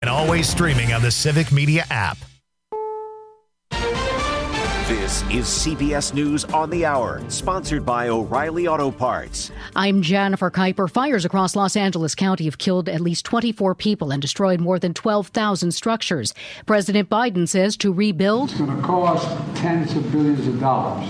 always streaming on the Civic Media app. This is CBS News on the Hour, sponsored by O'Reilly Auto Parts. I'm Jennifer Kuiper. Fires across Los Angeles County have killed at least 24 people and destroyed more than 12,000 structures. President Biden says to rebuild, it's going to cost tens of billions of dollars.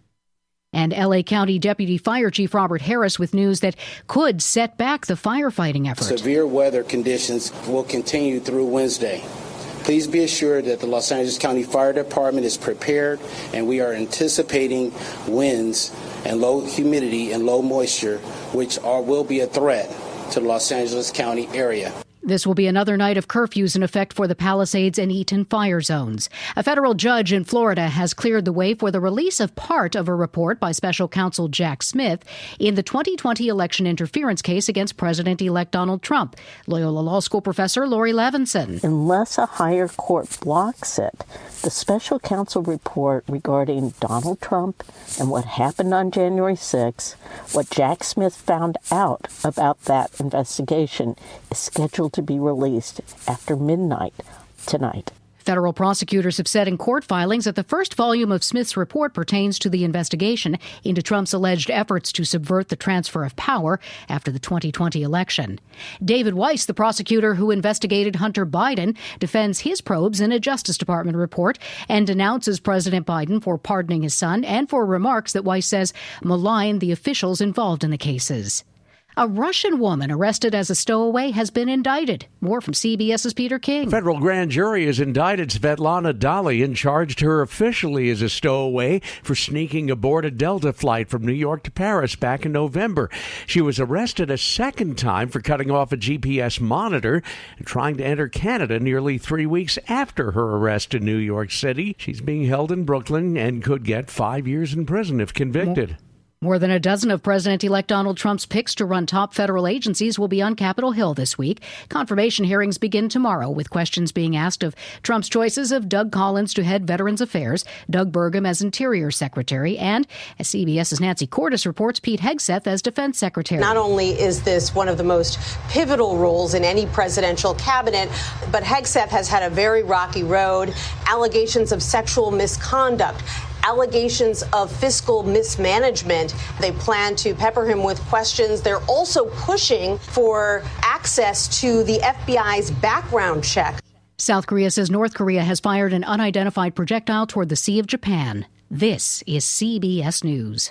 And L.A. County Deputy Fire Chief Robert Harris with news that could set back the firefighting effort. Severe weather conditions will continue through Wednesday. Please be assured that the Los Angeles County Fire Department is prepared, and we are anticipating winds and low humidity and low moisture, which will be a threat to the Los Angeles County area. This will be another night of curfews in effect for the Palisades and Eaton fire zones. A federal judge in Florida has cleared the way for the release of part of a report by special counsel Jack Smith in the 2020 election interference case against President-elect Donald Trump. Loyola Law School professor Lori Levinson. Unless a higher court blocks it, the special counsel report regarding Donald Trump and what happened on January 6, what Jack Smith found out about that investigation, is scheduled to be released after midnight tonight. Federal prosecutors have said in court filings that the first volume of Smith's report pertains to the investigation into Trump's alleged efforts to subvert the transfer of power after the 2020 election. David Weiss, the prosecutor who investigated Hunter Biden, defends his probes in a Justice Department report and denounces President Biden for pardoning his son and for remarks that Weiss says malign the officials involved in the cases. A Russian woman arrested as a stowaway has been indicted. More from CBS's Peter King. A federal grand jury has indicted Svetlana Dali and charged her officially as a stowaway for sneaking aboard a Delta flight from New York to Paris back in November. She was arrested a second time for cutting off a GPS monitor and trying to enter Canada nearly 3 weeks after her arrest in New York City. She's being held in Brooklyn and could get 5 years in prison if convicted. More than a dozen of President-elect Donald Trump's picks to run top federal agencies will be on Capitol Hill this week. Confirmation hearings begin tomorrow, with questions being asked of Trump's choices of Doug Collins to head Veterans Affairs, Doug Burgum as Interior Secretary, and, as CBS's Nancy Cordes reports, Pete Hegseth as Defense Secretary. Not only is this one of the most pivotal roles in any presidential cabinet, but Hegseth has had a very rocky road, allegations of sexual misconduct, allegations of fiscal mismanagement. They plan to pepper him with questions. They're also pushing for access to the FBI's background check. South Korea says North Korea has fired an unidentified projectile toward the Sea of Japan. This is CBS News.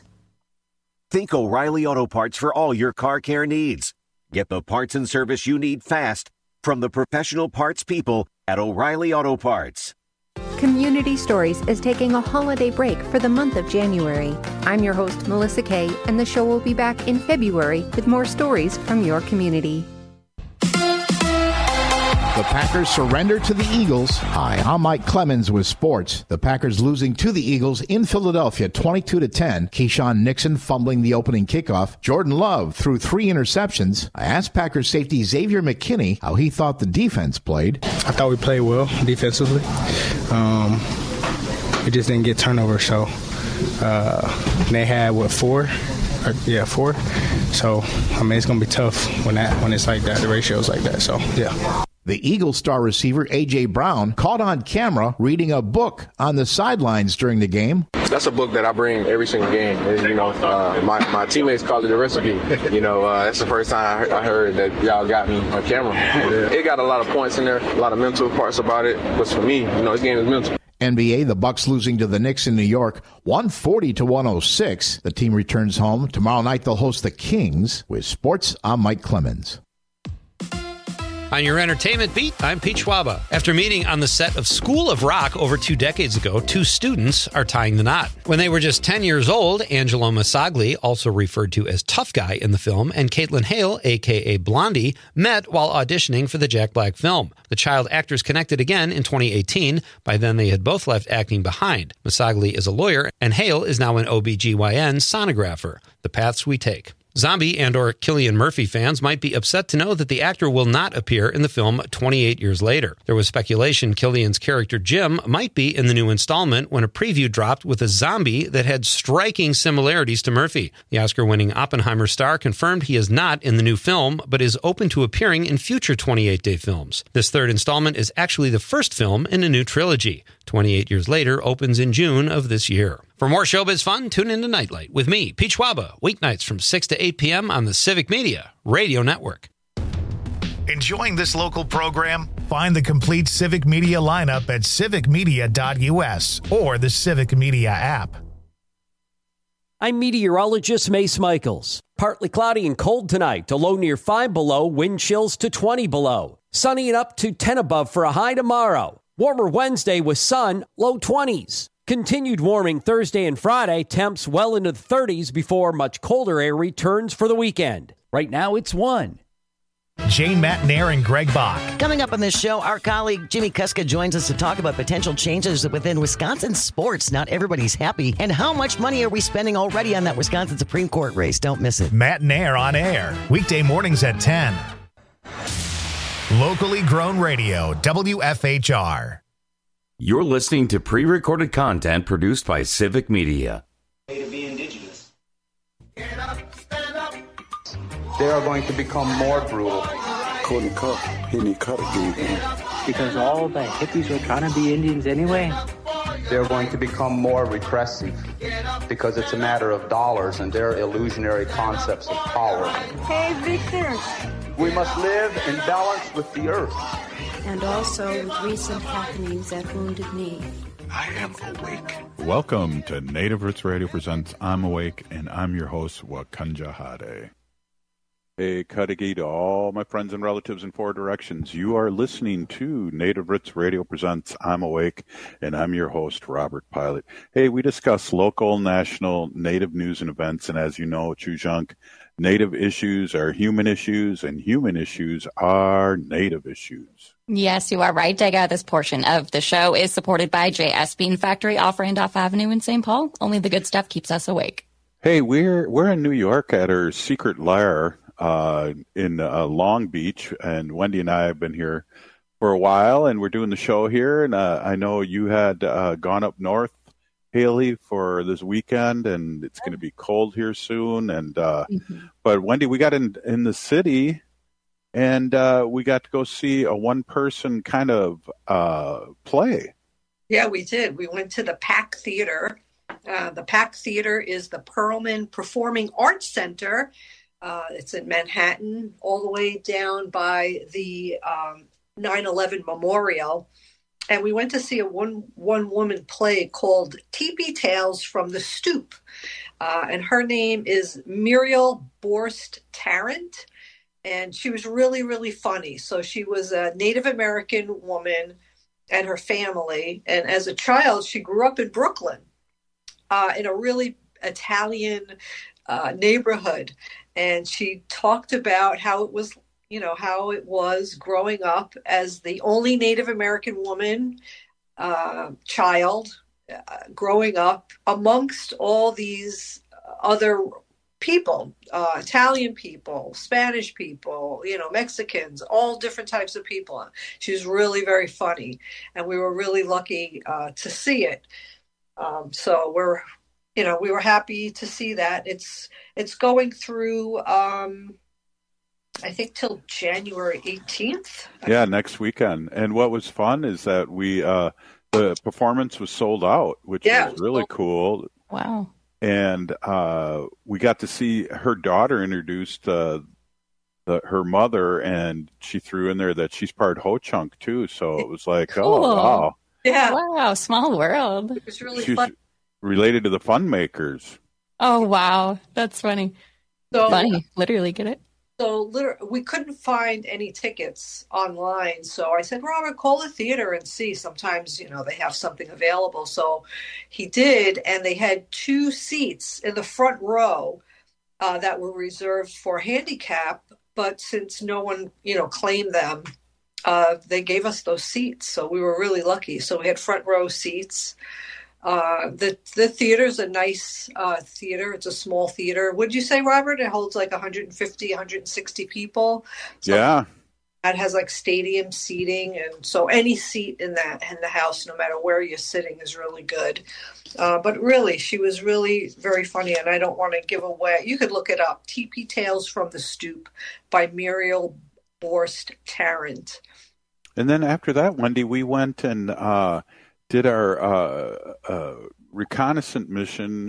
Think O'Reilly Auto Parts for all your car care needs. Get the parts and service you need fast from the professional parts people at O'Reilly Auto Parts. Community Stories is taking a holiday break for the month of January. I'm your host, Melissa Kay, and the show will be back in February with more stories from your community. The Packers surrender to the Eagles. Hi, I'm Mike Clemens with sports. The Packers losing to the Eagles in Philadelphia 22-10. Keyshawn Nixon fumbling the opening kickoff. Jordan Love threw 3 interceptions. I asked Packers safety Xavier McKinney how he thought the defense played. I thought we played well defensively. We just didn't get turnovers, so they had, 4? 4. So, I mean, it's going to be tough when it's like that, the ratio's like that, so, yeah. The Eagles star receiver A.J. Brown caught on camera reading a book on the sidelines during the game. That's a book that I bring every single game. And, my teammates call it a recipe. That's the first time I heard that y'all got me on camera. It got a lot of points in there, a lot of mental parts about it. But for me, this game is mental. NBA, the Bucks losing to the Knicks in New York, 140-106. The team returns home. Tomorrow night they'll host the Kings. With sports, I'm Mike Clemens. On your entertainment beat, I'm Pete Schwaba. After meeting on the set of School of Rock over 2 decades ago, 2 students are tying the knot. When they were just 10 years old, Angelo Masagli, also referred to as Tough Guy in the film, and Caitlin Hale, a.k.a. Blondie, met while auditioning for the Jack Black film. The child actors connected again in 2018. By then, they had both left acting behind. Masagli is a lawyer, and Hale is now an OBGYN sonographer. The paths we take. Zombie and or Cillian Murphy fans might be upset to know that the actor will not appear in the film 28 years later. There was speculation Cillian's character Jim might be in the new installment when a preview dropped with a zombie that had striking similarities to Murphy. The Oscar-winning Oppenheimer star confirmed he is not in the new film, but is open to appearing in future 28-day films. This third installment is actually the first film in a new trilogy. 28 Years Later opens in June of this year. For more showbiz fun, tune into Nightlight with me, Pete Schwaba, weeknights from 6 to 8 p.m. on the Civic Media Radio Network. Enjoying this local program? Find the complete Civic Media lineup at civicmedia.us or the Civic Media app. I'm meteorologist Mace Michaels. Partly cloudy and cold tonight, a low near 5 below, wind chills to 20 below. Sunny and up to 10 above for a high tomorrow. Warmer Wednesday with sun, low 20s. Continued warming Thursday and Friday, temps well into the 30s before much colder air returns for the weekend. Right now it's 1. Jane Matnair and Greg Bach. Coming up on this show, our colleague Jimmy Kuska joins us to talk about potential changes within Wisconsin sports. Not everybody's happy. And how much money are we spending already on that Wisconsin Supreme Court race? Don't miss it. Matnair on air, weekday mornings at 10. Locally grown radio, WFHR. You're listening to pre-recorded content produced by Civic Media. To be indigenous. Get up, stand up. They are going to become more brutal. Couldn't cut. He didn't cut again. Because all the hippies were trying to be Indians anyway. They're going to become more repressive because it's a matter of dollars and their illusionary concepts of power. Hey, Victor. We must live in balance with the earth. And also with recent happenings at Wounded Knee. I am awake. Welcome to Native Roots Radio presents I'm Awake, and I'm your host, Wakanja Hade. Hey, Kadagi to all my friends and relatives in 4 directions. You are listening to Native Roots Radio presents I'm Awake, and I'm your host, Robert Pilot. Hey, we discuss local, national, Native news and events, and as you know, Chujunk, Native issues are human issues, and human issues are Native issues. Yes, you are right, Dega. This portion of the show is supported by J.S. Bean Factory off Randolph Avenue in St. Paul. Only the good stuff keeps us awake. Hey, we're in New York at our secret lair in Long Beach, and Wendy and I have been here for a while, and we're doing the show here. And I know you had gone up north, Haley, for this weekend, and it's going to be cold here soon. And but Wendy, we got in the city. And we got to go see a one-person kind of play. Yeah, we did. We went to the Pack Theater. The Pack Theater is the Perlman Performing Arts Center. It's in Manhattan, all the way down by the 9/11 Memorial. And we went to see a one-woman play called Teepee Tales from the Stoop. And her name is Muriel Borst Tarrant. And she was really, really funny. So she was a Native American woman and her family. And as a child, she grew up in Brooklyn in a really Italian neighborhood. And she talked about how it was growing up as the only Native American woman, child, growing up amongst all these other people, Italian people, Spanish people, Mexicans, all different types of people. She was really very funny, and we were really lucky to see it. So we were happy to see that. It's going through, I think, till January 18th. Yeah, next weekend. And what was fun is that the performance was sold out, which was really cool. Wow. And we got to see her daughter introduced her mother, and she threw in there that she's part Ho-Chunk too. So it was like, cool. Oh, wow. Yeah. Wow, small world. It was really She's fun. Related to the Fun Makers. Oh, wow. That's funny. So, funny. Literally get it. So we couldn't find any tickets online. So I said, Robert, call the theater and see. Sometimes, they have something available. So he did, and they had 2 seats in the front row that were reserved for handicap. But since no one, claimed them, they gave us those seats. So we were really lucky. So we had front row seats. The theater's a nice theater. It's a small theater. Would you say, Robert? It holds like 150, 160 people. So yeah. It has like stadium seating, and so any seat in the house, no matter where you're sitting, is really good. But really, she was really very funny, and I don't want to give away. You could look it up. TP Tales from the Stoop by Muriel Borst Tarrant. And then after that, Wendy, we went and did our reconnaissance mission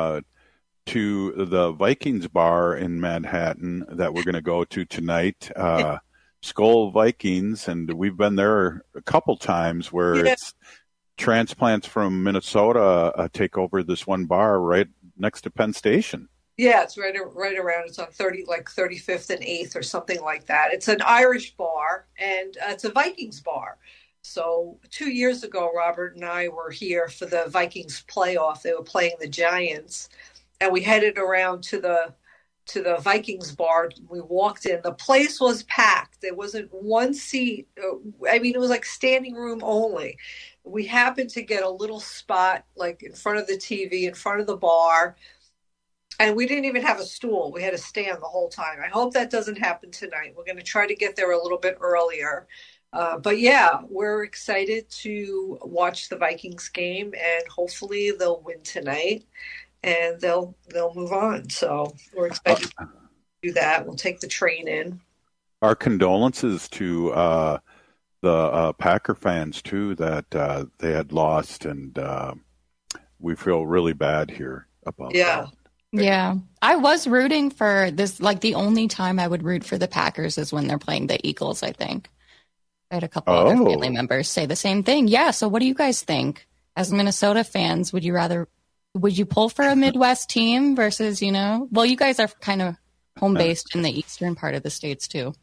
to the Vikings bar in Manhattan that we're going to go to tonight. Skull Vikings, and we've been there a couple times where it's transplants from Minnesota take over this one bar right next to Penn Station. Yeah, it's right around. It's on 35th and 8th or something like that. It's an Irish bar, and it's a Vikings bar. So 2 years ago, Robert and I were here for the Vikings playoff. They were playing the Giants, and we headed around to the Vikings bar. We walked in. The place was packed. There wasn't one seat. I mean, it was like standing room only. We happened to get a little spot like in front of the TV, in front of the bar, and we didn't even have a stool. We had to stand the whole time. I hope that doesn't happen tonight. We're going to try to get there a little bit earlier. But yeah, we're excited to watch the Vikings game, and hopefully they'll win tonight. And they'll move on. So we're excited to do that. We'll take the train in. Our condolences to the Packer fans, too, that they had lost. And we feel really bad here about that. Yeah. I was rooting for this. Like, the only time I would root for the Packers is when they're playing the Eagles, I think. I had a couple other family members say the same thing. Yeah. So what do you guys think? As Minnesota fans, would you pull for a Midwest team versus, well, you guys are kind of home based in the eastern part of the States too.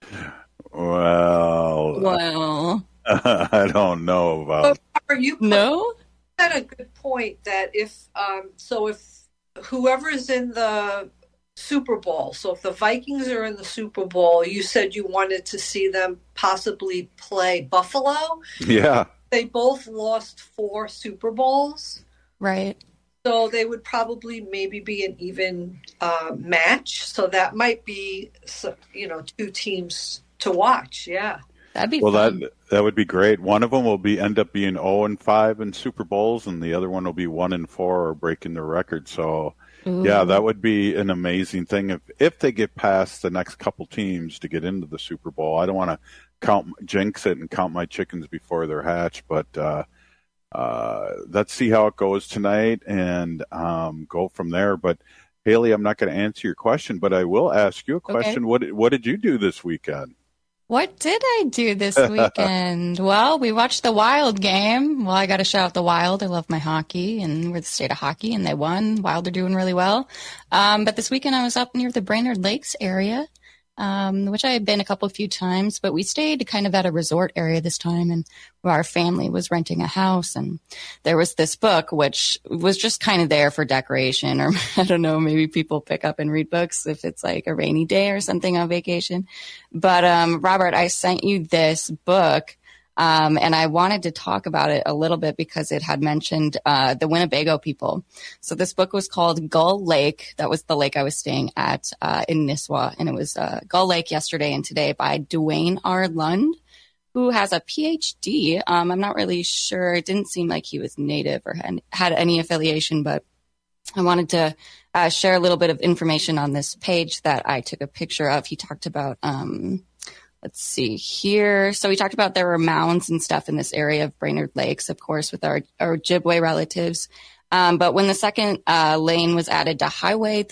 Well, I don't know about. You had a good point that if whoever is in the Super Bowl, so if the Vikings are in the Super Bowl, you said you wanted to see them possibly play Buffalo. Yeah. They both lost 4 Super Bowls. Right. So they would probably maybe be an even match. So that might be, 2 teams to watch. Yeah, that'd be fun. That would be great. One of them will end up being 0-5 in Super Bowls, and the other one will be 1-4 or breaking the record. So yeah, that would be an amazing thing if they get past the next couple teams to get into the Super Bowl. I don't want to jinx it and count my chickens before they're hatched, but. Let's see how it goes tonight and go from there. But Haley, I'm not going to answer your question, but I will ask you a question. Okay. What did you do this weekend? What did I do this weekend? Well, we watched the Wild game. Well, I got to shout out the Wild. I love my hockey, and we're the state of hockey, and they won. Wild are doing really well. But this weekend I was up near the Brainerd Lakes area. Which I had been a few times, but we stayed kind of at a resort area this time, and where our family was renting a house, and there was this book, which was just kind of there for decoration, or I don't know, maybe people pick up and read books if it's like a rainy day or something on vacation. But, Robert, I sent you this book. And I wanted to talk about it a little bit because it had mentioned the Winnebago people. So this book was called Gull Lake. That was the lake I was staying at in Nisswa. And it was Gull Lake Yesterday and Today by Duane R. Lund, who has a PhD. I'm not really sure. It didn't seem like he was native or had any affiliation, but I wanted to share a little bit of information on this page that I took a picture of. He talked about let's see here. So we talked about there were mounds and stuff in this area of Brainerd Lakes, of course, with our Ojibwe relatives. But when the second lane was added to Highway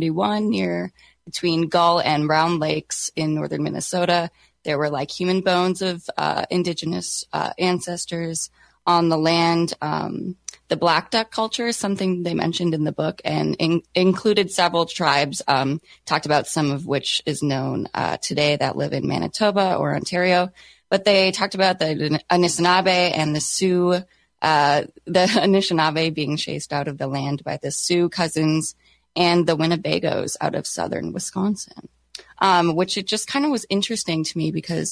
371 between Gull and Round Lakes in northern Minnesota, there were like human bones of indigenous ancestors on the land. The Black Duck culture is something they mentioned in the book and included several tribes, talked about some of which is known today that live in Manitoba or Ontario. But they talked about the Anishinaabe and the Sioux, the Anishinaabe being chased out of the land by the Sioux cousins and the Winnebagos out of southern Wisconsin, which it just kind of was interesting to me because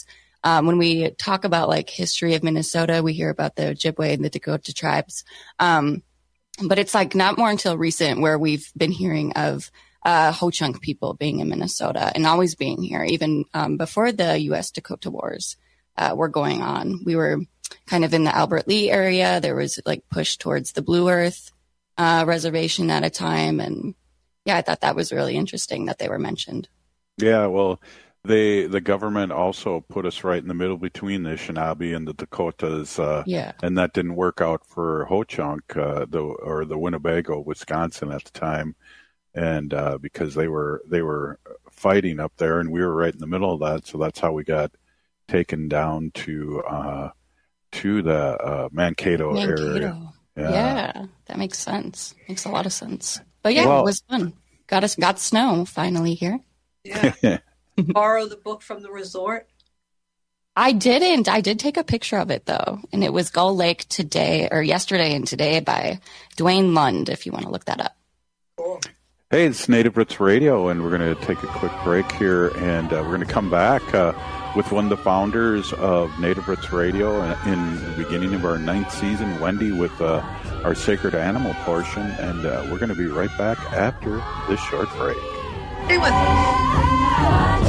When we talk about like history of Minnesota, we hear about the Ojibwe and the Dakota tribes. But it's like not more until recent where we've been hearing of Ho-Chunk people being in Minnesota and always being here, even before the U.S. Dakota Wars were going on. We were kind of in the Albert Lea area. There was like push towards the Blue Earth reservation at a time. And yeah, I thought that was really interesting that they were mentioned. Yeah, well, the government also put us right in the middle between the Anishinaabe and the Dakotas, and that didn't work out for Ho-Chunk, the Winnebago, Wisconsin at the time, and because they were fighting up there, and we were right in the middle of that, so that's how we got taken down to the Mankato area. Yeah, that makes sense. Makes a lot of sense. But yeah, it was fun. Got snow finally here. Yeah. Borrow the book from the resort? I didn't. I did take a picture of it though, and it was Gull Lake yesterday and today by Dwayne Lund. If you want to look that up. Cool. Hey, it's Native Roots Radio, and we're going to take a quick break here, and we're going to come back with one of the founders of Native Roots Radio in the beginning of our 9th season, Wendy, with our Sacred Animal portion, and we're going to be right back after this short break. Stay with us.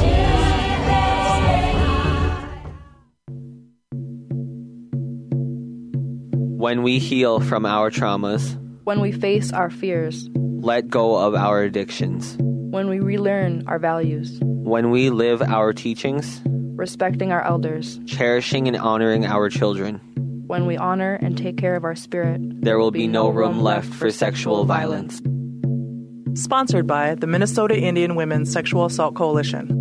When we heal from our traumas, when we face our fears, let go of our addictions, when we relearn our values, when we live our teachings, respecting our elders, cherishing and honoring our children, when we honor and take care of our spirit, there will be no room left for sexual violence. Sponsored by the Minnesota Indian Women's Sexual Assault Coalition.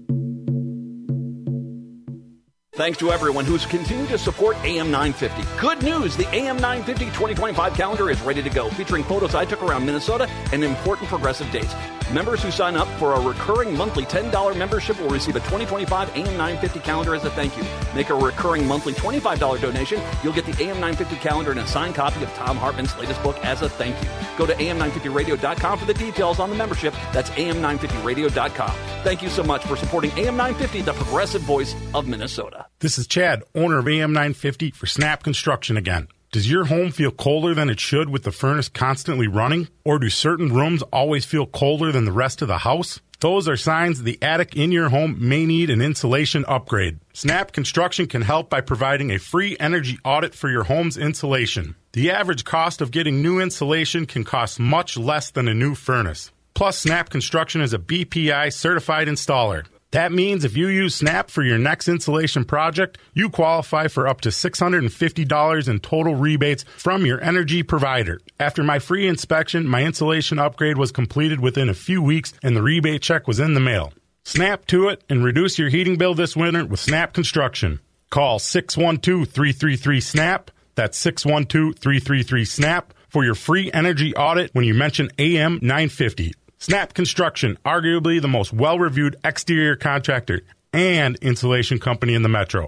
Thanks to everyone who's continued to support AM 950. Good news, the AM 950 2025 calendar is ready to go, featuring photos I took around Minnesota and important progressive dates. Members who sign up for a recurring monthly $10 membership will receive a 2025 AM 950 calendar as a thank you. Make a recurring monthly $25 donation. You'll get the AM 950 calendar and a signed copy of Tom Hartman's latest book as a thank you. Go to am950radio.com for the details on the membership. That's am950radio.com. Thank you so much for supporting AM 950, the progressive voice of Minnesota. This is Chad, owner of AM 950 for Snap Construction again. Does your home feel colder than it should with the furnace constantly running? Or do certain rooms always feel colder than the rest of the house? Those are signs the attic in your home may need an insulation upgrade. Snap Construction can help by providing a free energy audit for your home's insulation. The average cost of getting new insulation can cost much less than a new furnace. Plus, Snap Construction is a BPI certified installer. That means if you use Snap for your next insulation project, you qualify for up to $650 in total rebates from your energy provider. After my free inspection, my insulation upgrade was completed within a few weeks and the rebate check was in the mail. Snap to it and reduce your heating bill this winter with Snap Construction. Call 612-333-SNAP. That's 612-333-SNAP for your free energy audit when you mention AM 950. Snap Construction, arguably the most well-reviewed exterior contractor and insulation company in the metro.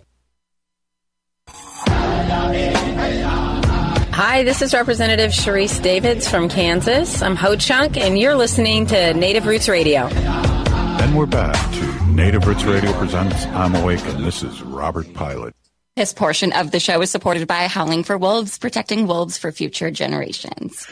Hi, this is Representative Sharice Davids from Kansas. I'm Ho-Chunk, and you're listening to Native Roots Radio. Then we're back to Native Roots Radio presents I'm Awake, and this is Robert Pilot. This portion of the show is supported by Howling for Wolves, protecting wolves for future generations.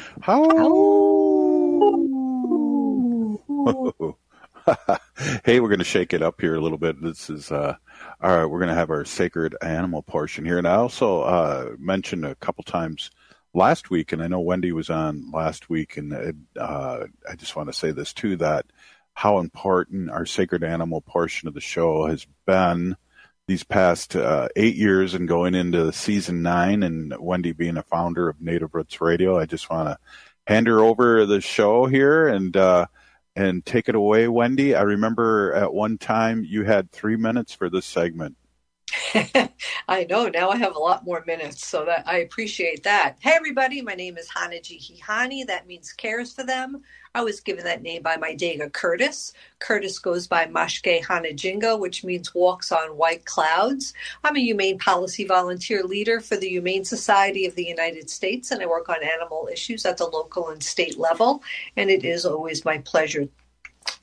Hey, we're going to shake it up here a little bit. This is all right. We're going to have our sacred animal portion here, and I also mentioned a couple times last week, and I know Wendy was on last week, and I just want to say this too, that how important our sacred animal portion of the show has been these past 8 years and going into season 9, and Wendy being a founder of Native Roots Radio. I just want to hand her over the show here and take it away, Wendy. I remember at one time you had 3 minutes for this segment. I know. Now I have a lot more minutes, so that I appreciate that. Hey, everybody. My name is Hanaji. That means cares for them. I was given that name by my Dega Curtis. Curtis goes by Mashke Hanajinga, which means walks on white clouds. I'm a humane policy volunteer leader for the Humane Society of the United States, and I work on animal issues at the local and state level. And it is always my pleasure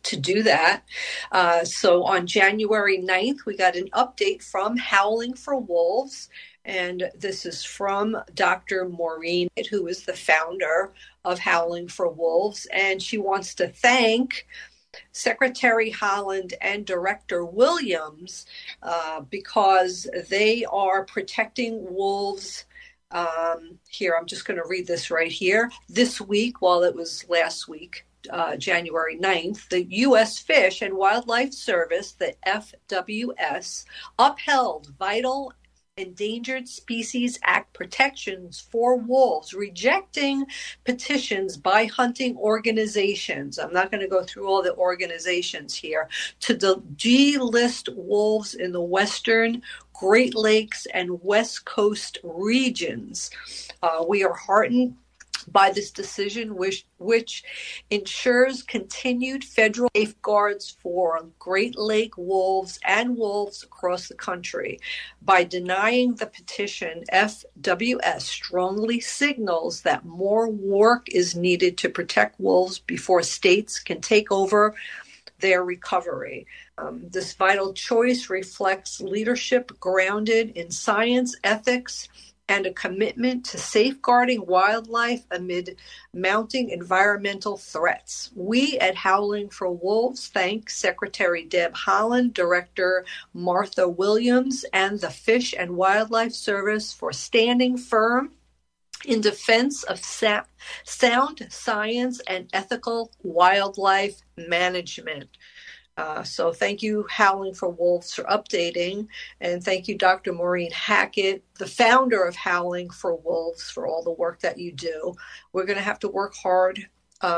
to do that. So on January 9th, we got an update from Howling for Wolves. And this is from Dr. Maureen, who is the founder of Howling for Wolves. And she wants to thank Secretary Haaland and Director Williams because they are protecting wolves. Here, I'm just going to read this right here. This week, while it was last week, January 9th, the U.S. Fish and Wildlife Service, the FWS, upheld vital Endangered Species Act protections for wolves, rejecting petitions by hunting organizations. I'm not going to go through all the organizations here to delist wolves in the Western, Great Lakes, and West Coast regions. We are heartened by this decision, which ensures continued federal safeguards for Great Lake wolves and wolves across the country. By denying the petition, FWS strongly signals that more work is needed to protect wolves before states can take over their recovery. This vital choice reflects leadership grounded in science, ethics, and a commitment to safeguarding wildlife amid mounting environmental threats. We at Howling for Wolves thank Secretary Deb Haaland, Director Martha Williams, and the Fish and Wildlife Service for standing firm in defense of sound science and ethical wildlife management. So thank you, Howling for Wolves, for updating. And thank you, Dr. Maureen Hackett, the founder of Howling for Wolves, for all the work that you do. We're going to have to work hard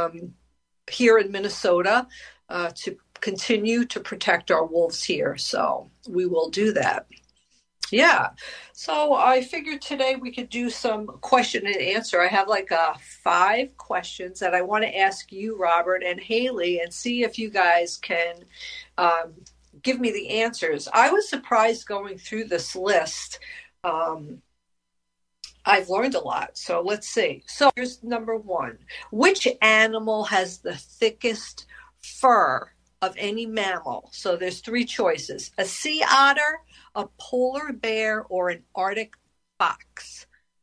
here in Minnesota to continue to protect our wolves here. So we will do that. Yeah. So I figured today we could do some question and answer. I have like 5 questions that I want to ask you, Robert and Haley, and see if you guys can give me the answers. I was surprised going through this list. I've learned a lot. So let's see. So here's number 1. Which animal has the thickest fur of any mammal? So there's 3 choices: a sea otter, a polar bear, or an Arctic fox.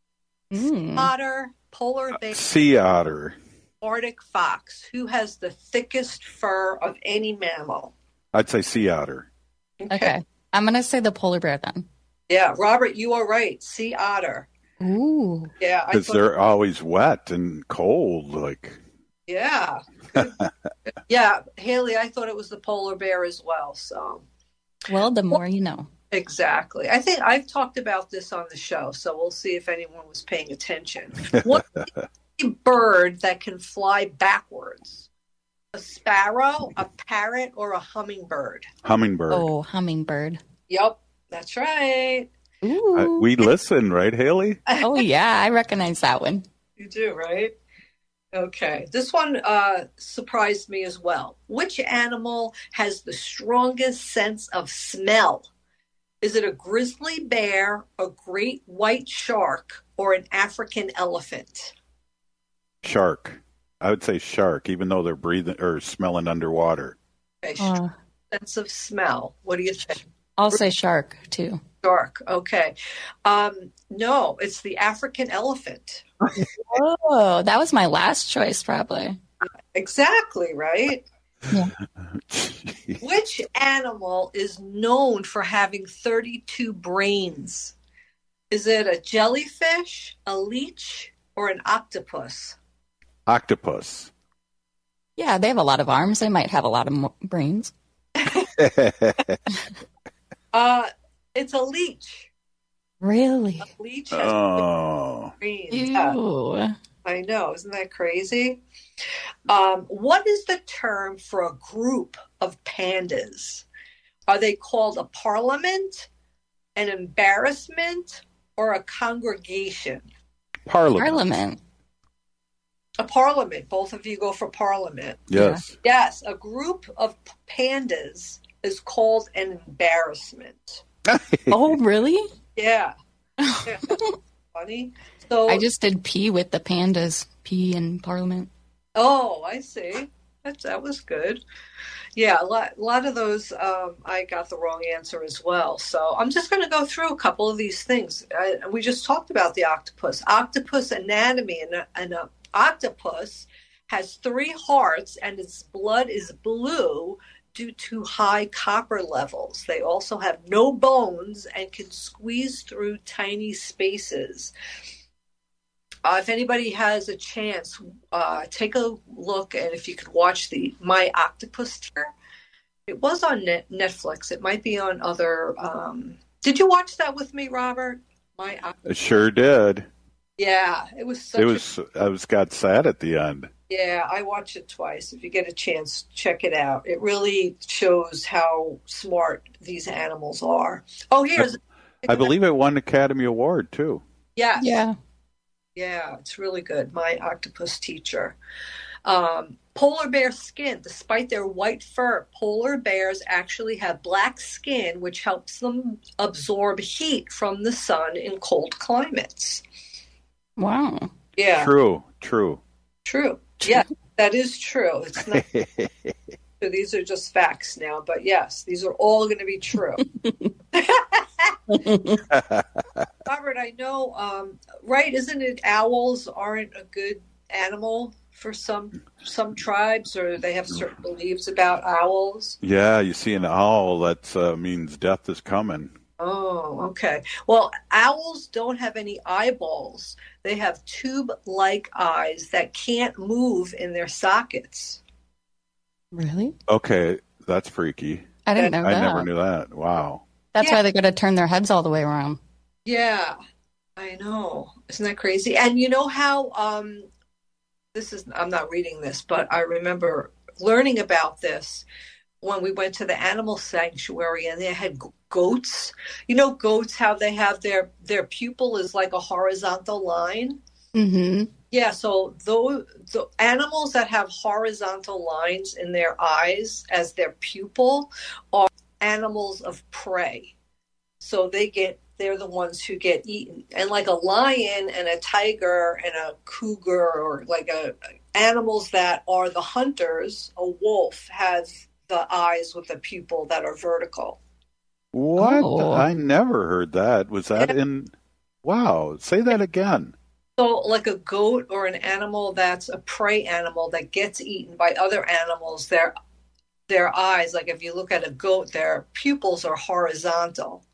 Otter, polar bear, sea otter, Arctic fox. Who has the thickest fur of any mammal? I'd say sea otter. Okay. I'm going to say the polar bear then. Yeah, Robert, you are right. Sea otter. Ooh. Yeah. Because they're always wet and cold. Yeah. Yeah, Haley, I thought it was the polar bear as well. So. Well, the more you know. Exactly. I think I've talked about this on the show, so we'll see if anyone was paying attention. What is a bird that can fly backwards? A sparrow, a parrot, or a hummingbird? Hummingbird. Oh, hummingbird. Yep, that's right. Ooh. We listen, right, Haley? Oh, yeah, I recognize that one. You do, right? Okay. This one surprised me as well. Which animal has the strongest sense of smell? Is it a grizzly bear, a great white shark, or an African elephant? Shark. I would say shark, even though they're breathing or smelling underwater. Okay. Sense of smell. What do you think? I'll say shark, too. Shark. Okay. No, it's the African elephant. Oh, that was my last choice, probably. Exactly, right? Yeah. Which animal is known for having 32 brains? Is it a jellyfish, a leech, or an octopus? Octopus. Yeah, they have a lot of arms. They might have a lot of brains. It's a leech. Really? A leech has brains. Ew. I know. Isn't that crazy? What is the term for a group of pandas? Are they called a parliament, an embarrassment, or a congregation? Parliament. A parliament. Both of you go for parliament. Yes. Yes. A group of pandas is called an embarrassment. Oh, really? Yeah. Yeah. Funny. So I just did pee with the pandas. Pee in parliament. Oh, I see. That was good. Yeah, a lot of those, I got the wrong answer as well. So I'm just going to go through a couple of these things. We just talked about the octopus. Octopus anatomy, and an octopus has 3 hearts, and its blood is blue due to high copper levels. They also have no bones and can squeeze through tiny spaces. If anybody has a chance, take a look, and if you could watch the My Octopus Teacher. It was on Netflix. It might be on other. Did you watch that with me, Robert? My Octopus. I sure did. Yeah, it was. I got sad at the end. Yeah, I watched it twice. If you get a chance, check it out. It really shows how smart these animals are. Oh, here's. I believe it won an Academy Award too. Yes. Yeah. Yeah, it's really good. My Octopus Teacher. Polar bear skin. Despite their white fur, polar bears actually have black skin, which helps them absorb heat from the sun in cold climates. Wow. Yeah. True. Yeah, that is true. It's not. So these are just facts now, but yes, these are all going to be true. Robert, I know, right? Isn't it owls aren't a good animal for some tribes, or they have certain beliefs about owls? Yeah, you see an owl, that means death is coming. Oh, okay. Well, owls don't have any eyeballs. They have tube-like eyes that can't move in their sockets. Really? Okay, that's freaky. I didn't know that. I never knew that. Wow. That's why they got to turn their heads all the way around. Yeah, I know. Isn't that crazy? And you know how, I'm not reading this, but I remember learning about this when we went to the animal sanctuary, and they had goats. You know, goats, how they have their pupil is like a horizontal line. Mm-hmm. Yeah, so the animals that have horizontal lines in their eyes as their pupil are animals of prey. So they're the ones who get eaten. And like a lion and a tiger and a cougar, or like animals that are the hunters, a wolf has the eyes with a pupil that are vertical. What? Oh. I never heard that. Was that in... Wow, say that again. So like a goat or an animal that's a prey animal that gets eaten by other animals, their eyes, like if you look at a goat, their pupils are horizontal.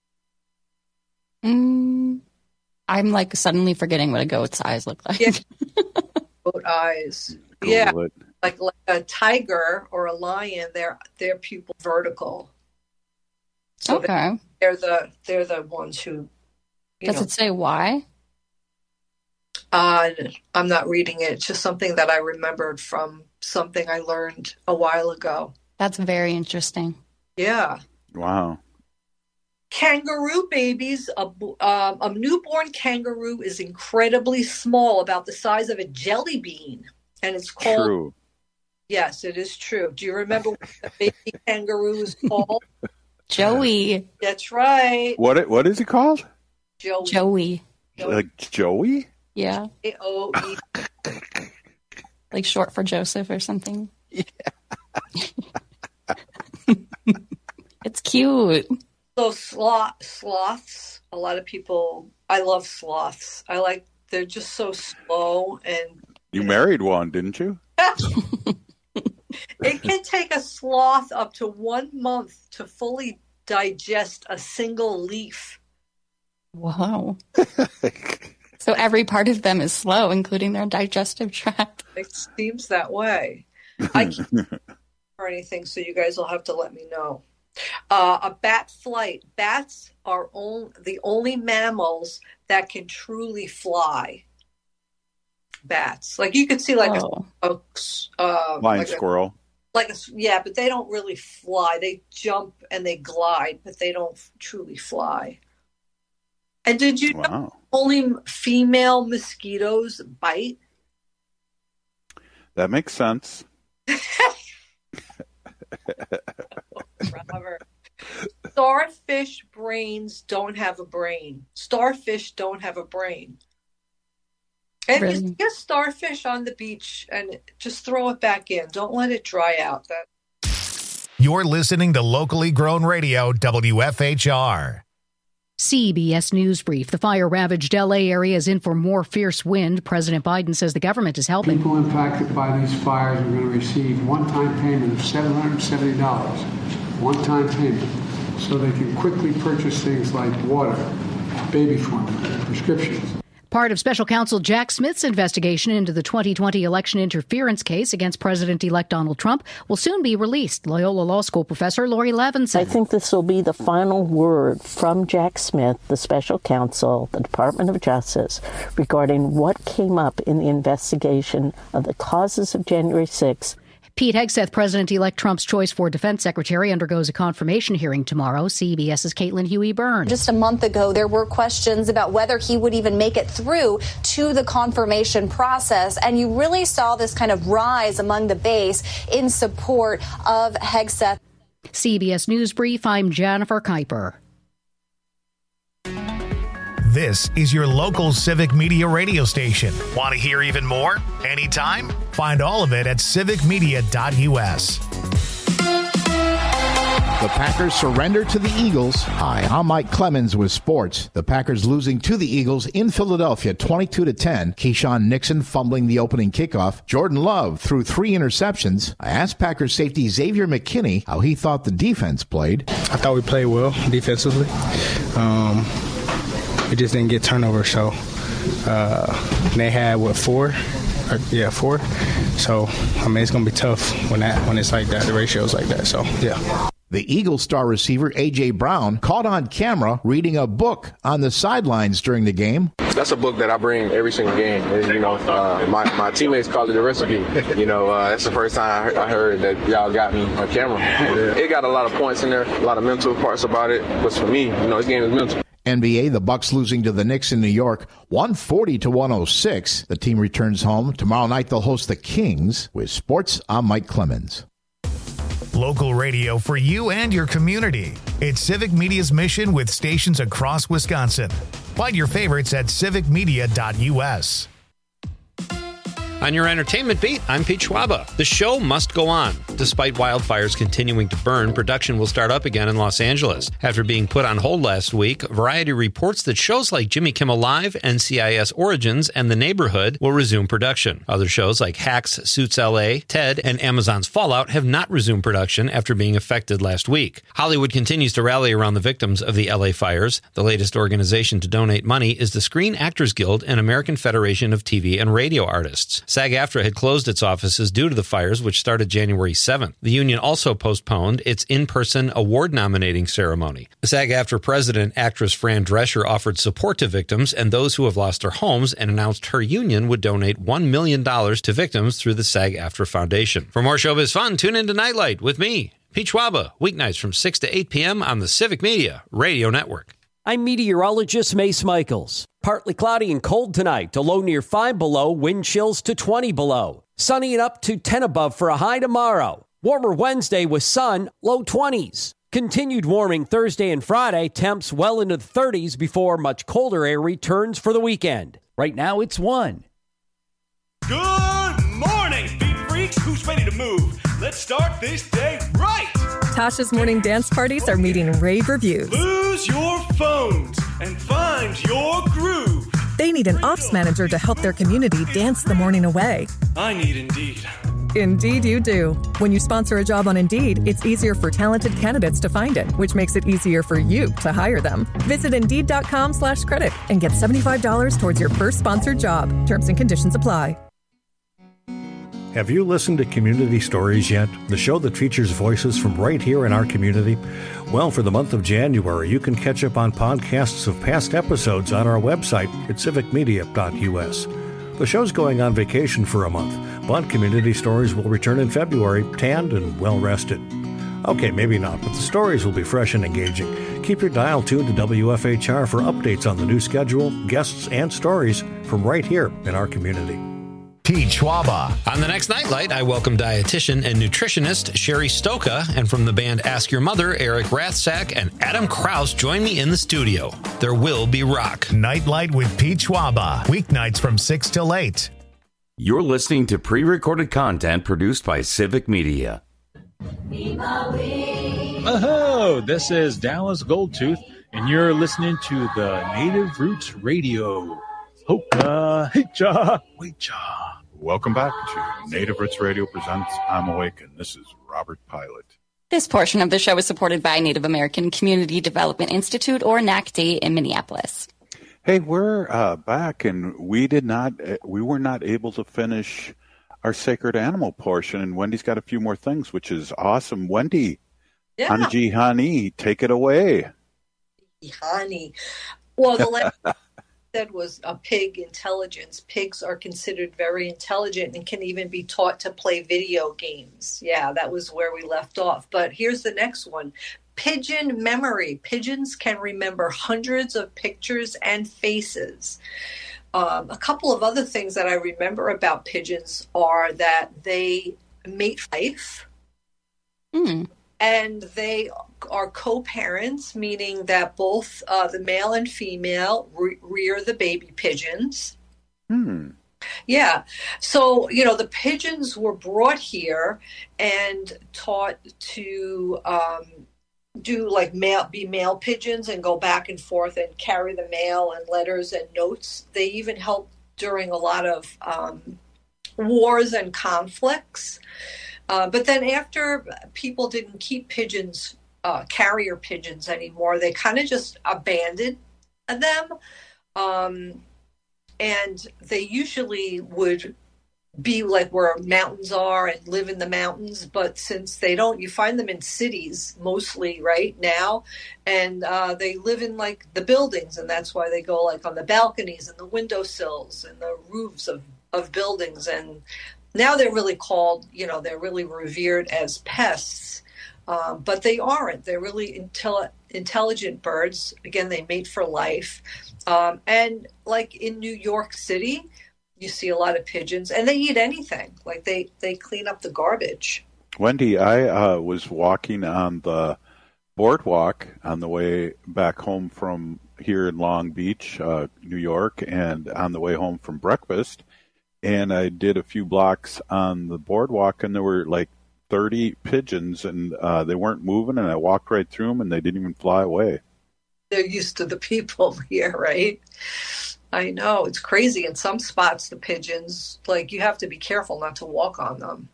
I'm like suddenly forgetting what a goat's eyes look like. Yeah. Goat eyes. Google it. Like a tiger or a lion, their pupil vertical. So okay. They're the ones who. Does it say why? I'm not reading it. It's just something that I remembered from something I learned a while ago. That's very interesting. Yeah. Wow. Kangaroo babies. A newborn kangaroo is incredibly small, about the size of a jelly bean. And it's called... True. Yes, it is true. Do you remember what the baby kangaroo is called? Joey. That's right. What is he called? Joey. Like Joey? Yeah. Joey. Like short for Joseph or something. Yeah. It's cute. So sloths, a lot of people, I love sloths. They're just so slow. And you married one, didn't you? It can take a sloth up to 1 month to fully digest a single leaf. Wow. So every part of them is slow, including their digestive tract. It seems that way. I can't or anything, so you guys will have to let me know. A bat flight. Bats are the only mammals that can truly fly. Bats, like you could see, like a flying squirrel. But they don't really fly. They jump and they glide, but they don't truly fly. And did you know only female mosquitoes bite? That makes sense. Robert. Starfish brains don't have a brain. Starfish don't have a brain. And Really? just get starfish on the beach and just throw it back in. Don't let it dry out. You're listening to locally grown radio, WFHR. CBS News Brief. The fire-ravaged L.A. area is in for more fierce wind. President Biden says the government is helping. People impacted by these fires are going to receive one-time payment of $770, one-time payment, so they can quickly purchase things like water, baby formula, prescriptions. Part of Special Counsel Jack Smith's investigation into the 2020 election interference case against President-elect Donald Trump will soon be released. Loyola Law School professor Lori Levinson. I think this will be the final word from Jack Smith, the special counsel, the Department of Justice, regarding what came up in the investigation of the causes of January 6th. Pete Hegseth, President-elect Trump's choice for defense secretary, undergoes a confirmation hearing tomorrow. CBS's Caitlin Huey-Byrne. Just a month ago, there were questions about whether he would even make it through to the confirmation process. And you really saw this kind of rise among the base in support of Hegseth. CBS News Brief, I'm Jennifer Kuiper. This is your local Civic Media radio station. Want to hear even more? Anytime? Find all of it at civicmedia.us. The Packers surrender to the Eagles. Hi, I'm Mike Clemens with sports. The Packers losing to the Eagles in Philadelphia 22-10. Keyshawn Nixon fumbling the opening kickoff. Jordan Love threw 3 interceptions. I asked Packers safety Xavier McKinney how he thought the defense played. I thought we played well defensively. We just didn't get turnovers, so they had, 4? 4. So, I mean, it's going to be tough when it's like that, the ratio's like that, so, yeah. The Eagles star receiver A.J. Brown caught on camera reading a book on the sidelines during the game. That's a book that I bring every single game. And, my teammates call it a recipe. That's the first time I heard that y'all got me on camera. It got a lot of points in there, a lot of mental parts about it. But for me, this game is mental. NBA, the Bucks losing to the Knicks in New York, 140-106. The team returns home. Tomorrow night they'll host the Kings. With sports, I'm Mike Clemens. Local radio for you and your community. It's Civic Media's mission with stations across Wisconsin. Find your favorites at civicmedia.us. On your entertainment beat, I'm Pete Schwaba. The show must go on. Despite wildfires continuing to burn, production will start up again in Los Angeles. After being put on hold last week, Variety reports that shows like Jimmy Kimmel Live, NCIS Origins, and The Neighborhood will resume production. Other shows like Hacks, Suits LA, Ted, and Amazon's Fallout have not resumed production after being affected last week. Hollywood continues to rally around the victims of the LA fires. The latest organization to donate money is the Screen Actors Guild and American Federation of TV and Radio Artists. SAG-AFTRA had closed its offices due to the fires, which started January 7th. The union also postponed its in-person award-nominating ceremony. SAG-AFTRA president, actress Fran Drescher, offered support to victims and those who have lost their homes and announced her union would donate $1 million to victims through the SAG-AFTRA Foundation. For more showbiz fun, tune into Nightlight with me, Pete Schwaba, weeknights from 6 to 8 p.m. on the Civic Media Radio Network. I'm meteorologist Mace Michaels. Partly cloudy and cold tonight, a low near 5 below, wind chills to 20 below. Sunny and up to 10 above for a high tomorrow. Warmer Wednesday with sun, low 20s. Continued warming Thursday and Friday, temps well into the 30s before much colder air returns for the weekend. Right now it's 1. Good morning, beat freaks. Who's ready to move? Let's start this day right. Tasha's morning dance parties are meeting rave reviews. Lose your phones and find your groove. They need an ops manager to help their community dance the morning away. I need Indeed. Indeed you do. When you sponsor a job on Indeed, it's easier for talented candidates to find it, which makes it easier for you to hire them. Visit Indeed.com/credit and get $75 towards your first sponsored job. Terms and conditions apply. Have you listened to Community Stories yet? The show that features voices from right here in our community? Well, for the month of January, you can catch up on podcasts of past episodes on our website at civicmedia.us. The show's going on vacation for a month, but Community Stories will return in February, tanned and well-rested. Okay, maybe not, but the stories will be fresh and engaging. Keep your dial tuned to WFHR for updates on the new schedule, guests, and stories from right here in our community. Pete Schwaba. On the next Nightlight, I welcome dietitian and nutritionist Sherry Stoka, and from the band Ask Your Mother, Eric Rathsack and Adam Krause join me in the studio. There will be rock. Nightlight with Pete Schwaba. Weeknights from 6 till 8. You're listening to pre-recorded content produced by Civic Media. Oh, this is Dallas Goldtooth, and you're listening to the Native Roots Radio. Hoka, hey-cha, wait-cha. Welcome back to Native Roots Radio presents I'm Awake, and this is Robert Pilot. This portion of the show is supported by Native American Community Development Institute, or NACD, in Minneapolis. Hey, we're back, and we were not able to finish our sacred animal portion, and Wendy's got a few more things, which is awesome. Wendy, Yeah. Hanji Hani, take it away. Hani. Well, the last said was a pig intelligence. Pigs are considered very intelligent and can even be taught to play video games. Yeah, that was where we left off. But here's the next one. Pigeon memory. Pigeons can remember hundreds of pictures and faces. A couple of other things that I remember about pigeons are that they mate life. And they are co-parents, meaning that both the male and female rear the baby pigeons. Yeah. So, the pigeons were brought here and taught to be male pigeons and go back and forth and carry the mail and letters and notes. They even helped during a lot of wars and conflicts. But then after people didn't keep pigeons, carrier pigeons anymore, they kind of just abandoned them. And they usually would be like where mountains are and live in the mountains. But since they don't, you find them in cities mostly right now. And they live in like the buildings. And that's why they go like on the balconies and the windowsills and the roofs of buildings. And now they're really called, they're really revered as pests, but they aren't. They're really intelligent birds. Again, they mate for life. And like in New York City, you see a lot of pigeons, and they eat anything. Like they clean up the garbage. Wendy, I was walking on the boardwalk on the way back home from here in Long Beach, New York, and on the way home from breakfast. And I did a few blocks on the boardwalk, and there were like 30 pigeons, and they weren't moving, and I walked right through them, and they didn't even fly away. They're used to the people here, right? I know. It's crazy. In some spots, the pigeons, like, you have to be careful not to walk on them,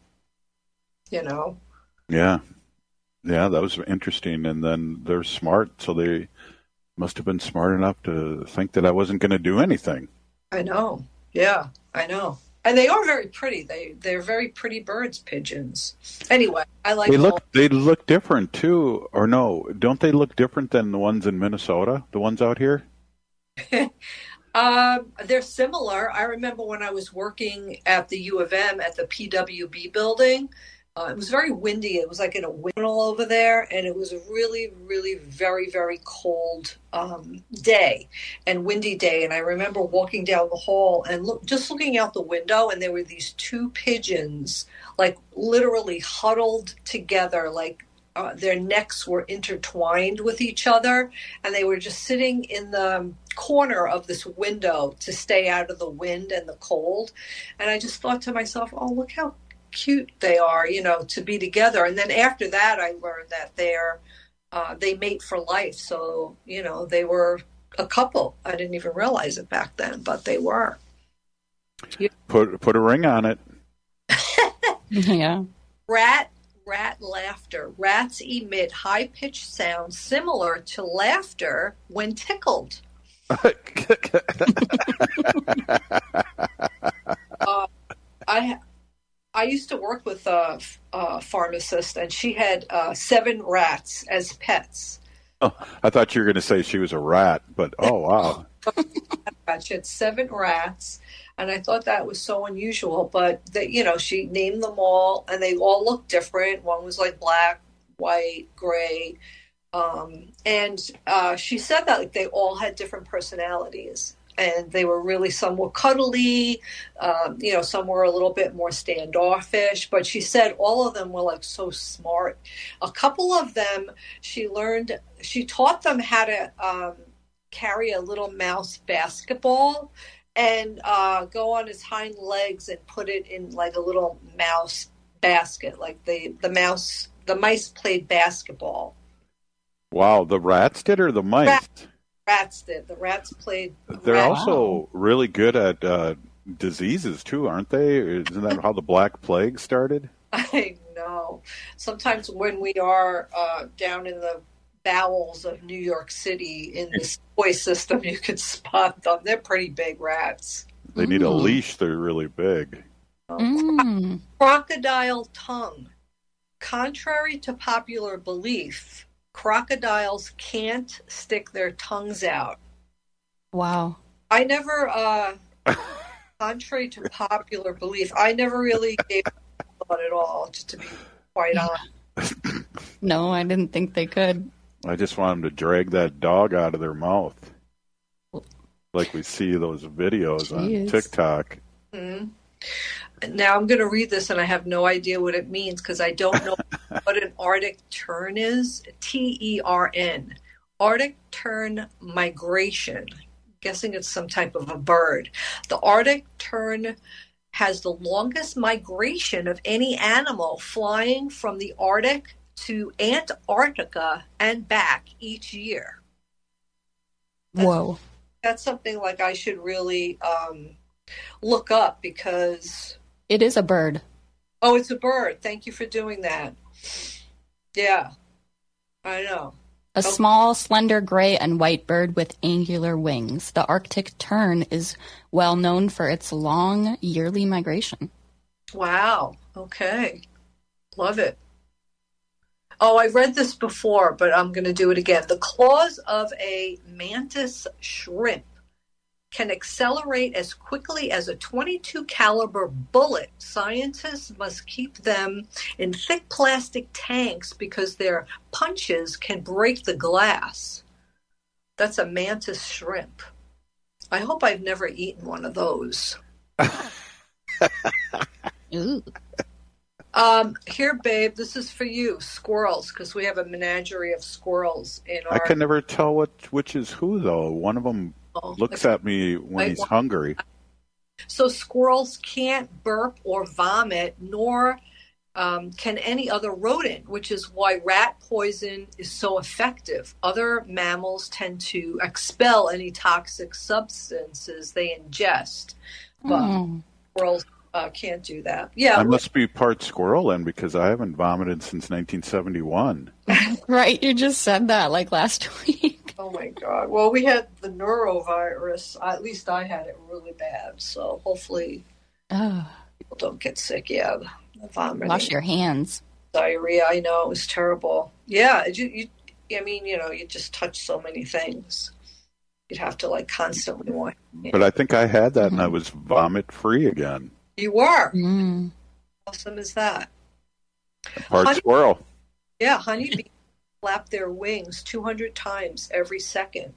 Yeah. Yeah, that was interesting. And then they're smart, so they must have been smart enough to think that I wasn't going to do anything. I know. Yeah, I know. And they are very pretty. They're very pretty birds, pigeons. Anyway, I like they look different too, or no? Don't they look different than the ones in Minnesota? The ones out here? They're similar. I remember when I was working at the U of M at the PWB building. It was very windy. It was like in a windmill over there, and it was a really, really very, very cold day and windy day. And I remember walking down the hall and just looking out the window, and there were these two pigeons, like literally huddled together, like their necks were intertwined with each other, and they were just sitting in the corner of this window to stay out of the wind and the cold. And I just thought to myself, oh, look how cute they are, to be together. And then after that, I learned that they mate for life. So, they were a couple. I didn't even realize it back then, but they were. Put a ring on it. Yeah. Rat laughter. Rats emit high-pitched sounds similar to laughter when tickled. I used to work with a pharmacist, and she had 7 rats as pets. Oh, I thought you were going to say she was a rat, but oh, wow. She had 7 rats, and I thought that was so unusual. But, she named them all, and they all looked different. One was like black, white, gray. And she said that they all had different personalities. And they were really, some were cuddly, some were a little bit more standoffish. But she said all of them were like so smart. A couple of them, she taught them how to carry a little mouse basketball and go on his hind legs and put it in like a little mouse basket, like the mice played basketball. Wow, the rats did or the mice? Rats did. The rats played. They're also really good at diseases too, aren't they? Isn't that how the Black Plague started? I know. Sometimes when we are down in the bowels of New York City in the subway system, you could spot them. They're pretty big rats. They need a leash. They're really big. Crocodile tongue. Contrary to popular belief, crocodiles can't stick their tongues out. Wow. I never, contrary to popular belief, I never really gave a thought at all, just to be quite honest. No, I didn't think they could. I just want them to drag that dog out of their mouth. Like we see those videos on TikTok. Mm-hmm. Now I'm going to read this, and I have no idea what it means because I don't know what an Arctic tern is. Tern. Arctic tern migration. I'm guessing it's some type of a bird. The Arctic tern has the longest migration of any animal, flying from the Arctic to Antarctica and back each year. Whoa. That's something like I should really look up because... It is a bird. Oh, it's a bird. Thank you for doing that. Yeah, I know. A small, slender gray and white bird with angular wings. The Arctic tern is well known for its long yearly migration. Wow. Okay. Love it. Oh, I read this before, but I'm going to do it again. The claws of a mantis shrimp can accelerate as quickly as a .22 caliber bullet. Scientists must keep them in thick plastic tanks because their punches can break the glass. That's a mantis shrimp. I hope I've never eaten one of those. Ooh. Here, babe, this is for you. Squirrels, because we have a menagerie of squirrels in our... I can never tell which is who, though. One of them looks at me when he's hungry. So squirrels can't burp or vomit, nor can any other rodent, which is why rat poison is so effective. Other mammals tend to expel any toxic substances they ingest, but squirrels can't do that. Yeah, I must be part squirrel then, because I haven't vomited since 1971. Right, you just said that like last week. Oh my God. Well, we had the neurovirus. At least I had it really bad. So hopefully people don't get sick. Yeah, the vomiting. Wash your hands. Diarrhea. I know, it was terrible. Yeah, you just touch so many things. You'd have to like constantly wash. But I think I had that and I was vomit free again. You were. How awesome is that? Part squirrel. Yeah, honeybees flap their wings 200 times every second.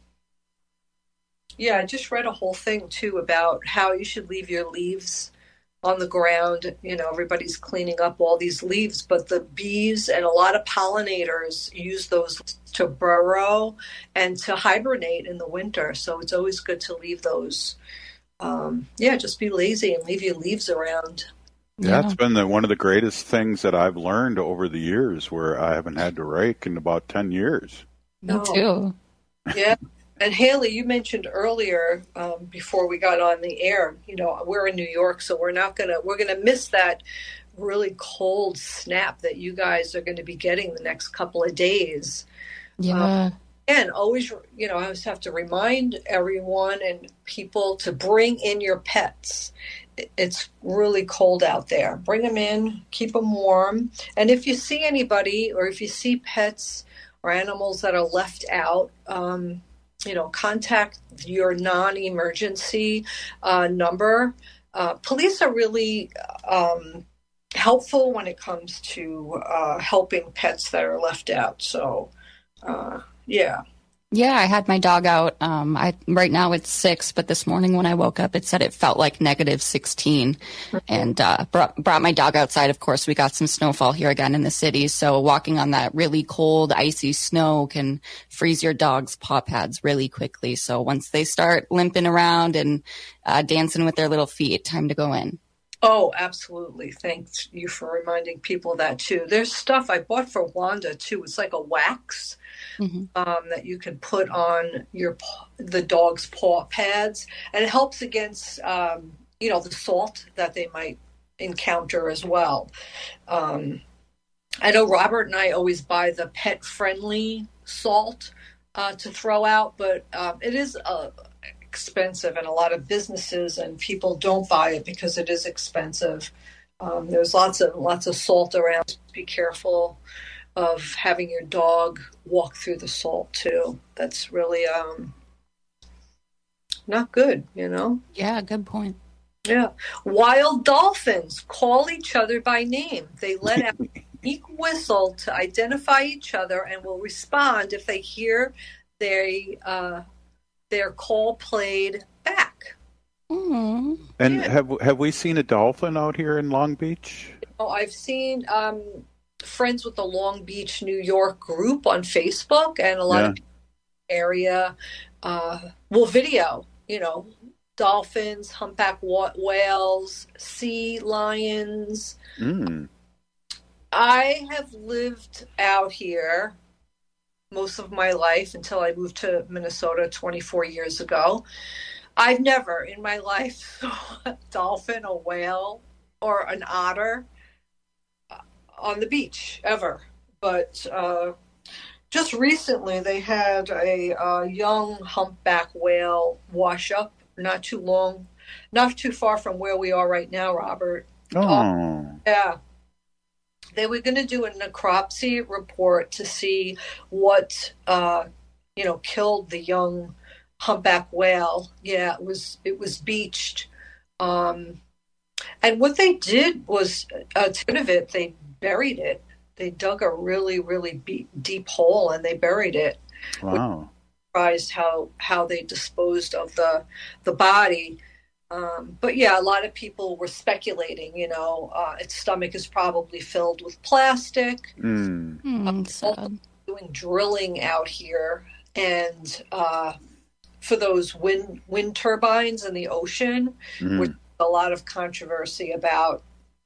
Yeah, I just read a whole thing, too, about how you should leave your leaves on the ground. You know, everybody's cleaning up all these leaves, but the bees and a lot of pollinators use those to burrow and to hibernate in the winter. So it's always good to leave those. Just be lazy and leave your leaves around. Yeah, it's been one of the greatest things that I've learned over the years, where I haven't had to rake in about 10 years. Me too. Yeah. And Haley, you mentioned earlier, before we got on the air, you know, we're in New York, so we're going to miss that really cold snap that you guys are going to be getting the next couple of days. Yeah. And always, I always have to remind everyone and people to bring in your pets. It's really cold out there. Bring them in, keep them warm. And if you see anybody or if you see pets or animals that are left out, contact your non-emergency number. Police are really helpful when it comes to helping pets that are left out. So, Yeah, I had my dog out. Right now it's 6, but this morning when I woke up, it said it felt like negative 16, and brought my dog outside. Of course, we got some snowfall here again in the city, so walking on that really cold, icy snow can freeze your dog's paw pads really quickly. So once they start limping around and dancing with their little feet, time to go in. Oh, absolutely. Thanks you for reminding people of that, too. There's stuff I bought for Wanda, too. It's like a wax that you can put on the dog's paw pads. And it helps against, the salt that they might encounter as well. I know Robert and I always buy the pet-friendly salt to throw out, but it is expensive, and a lot of businesses and people don't buy it because it is expensive. There's lots of salt around. Be careful of having your dog walk through the salt too. That's really not good, Yeah, good point. Yeah. Wild dolphins call each other by name. They let out a unique whistle to identify each other and will respond if they hear their call played back. Mm. And have we seen a dolphin out here in Long Beach? I've seen friends with the Long Beach, New York group on Facebook, and a lot of people in the area will video, dolphins, humpback whales, sea lions. Mm. I have lived out here most of my life until I moved to Minnesota 24 years ago. I've never in my life saw a dolphin, a whale, or an otter on the beach ever. But just recently they had a young humpback whale wash up not too far from where we are right now, Robert. Oh. Yeah. They were going to do a necropsy report to see what, killed the young humpback whale. Yeah, it was beached. And what they did was, they buried it. They dug a really, really deep hole and they buried it. Wow. Surprised how they disposed of the body. But yeah, a lot of people were speculating, its stomach is probably filled with plastic. Sad. Doing drilling out here, and for those wind turbines in the ocean, which a lot of controversy about.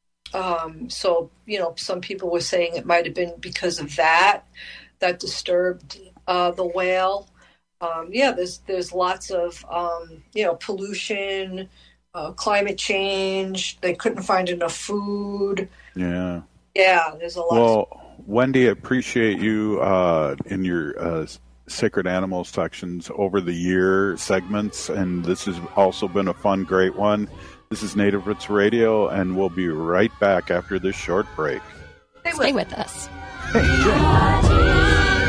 So, some people were saying it might have been because of that disturbed the whale. There's lots of, pollution, climate change. They couldn't find enough food. Yeah. Yeah, there's a lot. Well, Wendy, I appreciate you in your sacred animal sections over the year segments, and this has also been a fun, great one. This is Native Roots Radio, and we'll be right back after this short break. Stay with us. Hey, Jane.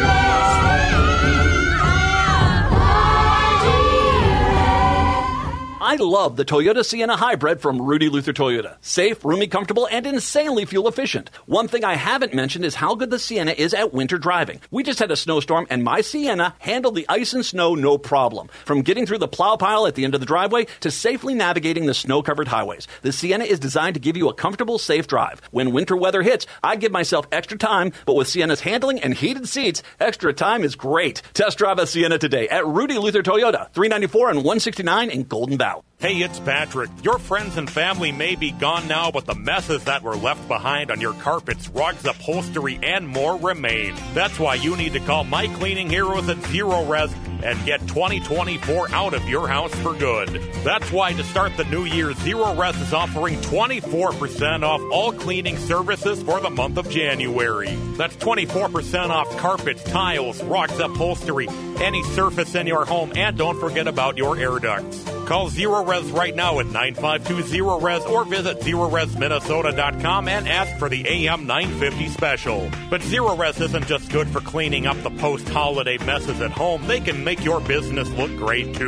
I love the Toyota Sienna Hybrid from Rudy Luther Toyota. Safe, roomy, comfortable, and insanely fuel efficient. One thing I haven't mentioned is how good the Sienna is at winter driving. We just had a snowstorm, and my Sienna handled the ice and snow no problem. From getting through the plow pile at the end of the driveway to safely navigating the snow-covered highways, the Sienna is designed to give you a comfortable, safe drive. When winter weather hits, I give myself extra time, but with Sienna's handling and heated seats, extra time is great. Test drive a Sienna today at Rudy Luther Toyota, 394 and 169 in Golden Bough. Hey, it's Patrick. Your friends and family may be gone now, but the messes that were left behind on your carpets, rugs, upholstery, and more remain. That's why you need to call My Cleaning Heroes at Zero Res and get 2024 out of your house for good. That's why to start the new year, Zero Res is offering 24% off all cleaning services for the month of January. That's 24% off carpets, tiles, rugs, upholstery, any surface in your home, and don't forget about your air ducts. Call Zero Res right now at 952-ZERO-RES or visit ZeroResMinnesota.com and ask for the AM 950 special. But Zero Res isn't just good for cleaning up the post-holiday messes at home. They can make your business look great, too.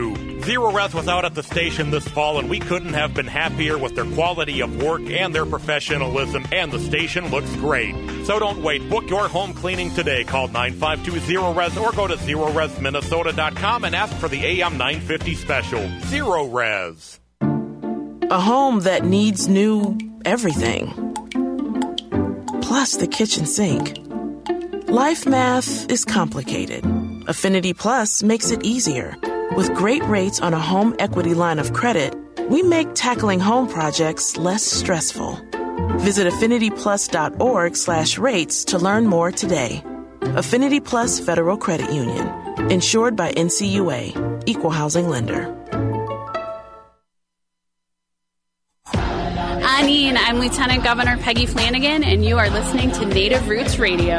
Zero Res was out at the station this fall, and we couldn't have been happier with their quality of work and their professionalism, and the station looks great. So don't wait. Book your home cleaning today. Call 952-ZERO-RES or go to ZeroResMinnesota.com and ask for the AM 950 special. Zero Res. A home that needs new everything. Plus the kitchen sink. Life math is complicated. Affinity Plus makes it easier. With great rates on a home equity line of credit, we make tackling home projects less stressful. Visit affinityplus.org/rates to learn more today. Affinity Plus Federal Credit Union. Insured by NCUA. Equal housing lender. I'm Lieutenant Governor Peggy Flanagan, and you are listening to Native Roots Radio.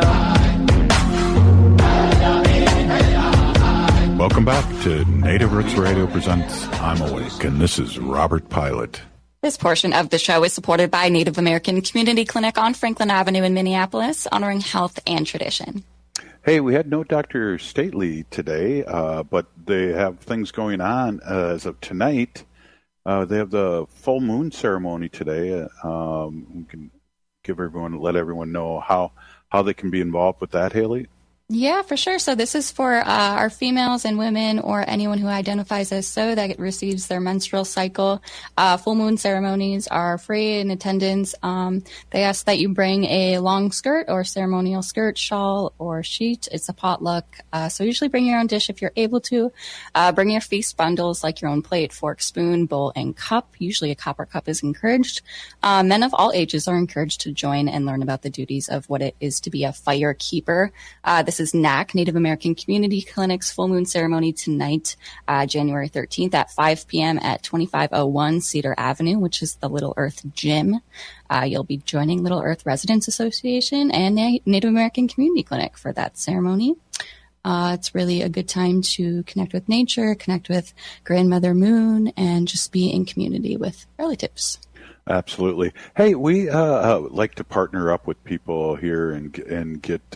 Welcome back to Native Roots Radio presents I'm Awake, and this is Robert Pilot. This portion of the show is supported by Native American Community Clinic on Franklin Avenue in Minneapolis, honoring health and tradition. Hey, we had no Dr. Stately today, but they have things going on as of tonight. They have the full moon ceremony today. We can let everyone know how they can be involved with that, Haley. Yeah, for sure. So this is for our females and women or anyone who identifies as so that receives their menstrual cycle. Full moon ceremonies are free in attendance. They ask that you bring a long skirt or ceremonial skirt, shawl, or sheet. It's a potluck. So usually bring your own dish if you're able to. Bring your feast bundles like your own plate, fork, spoon, bowl, and cup. Usually a copper cup is encouraged. Men of all ages are encouraged to join and learn about the duties of what it is to be a fire keeper. This is NAC, Native American Community Clinic's full moon ceremony tonight, January 13th at 5 p.m. at 2501 Cedar Avenue, which is the Little Earth Gym. You'll be joining Little Earth Residents Association and Native American Community Clinic for that ceremony. It's really a good time to connect with nature, connect with Grandmother Moon, and just be in community with relatives. Absolutely. Hey, we like to partner up with people here and get